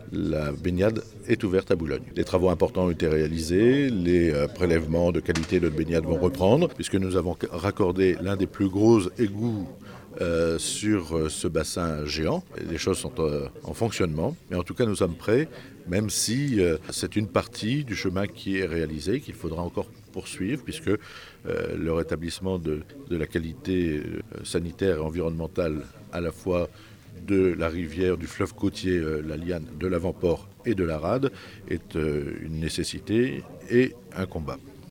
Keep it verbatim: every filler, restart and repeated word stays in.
la baignade est ouverte à Boulogne. Les travaux importants ont été réalisés, les euh, prélèvements de qualité de baignade vont reprendre, puisque nous avons raccordé l'un des plus gros égouts Euh, sur euh, ce bassin géant. Les choses sont euh, en fonctionnement, mais en tout cas nous sommes prêts, même si euh, c'est une partie du chemin qui est réalisé, qu'il faudra encore poursuivre, puisque euh, le rétablissement de, de la qualité euh, sanitaire et environnementale à la fois de la rivière, du fleuve côtier, euh, la Liane, de l'avant-port et de la Rade est euh, une nécessité et un combat.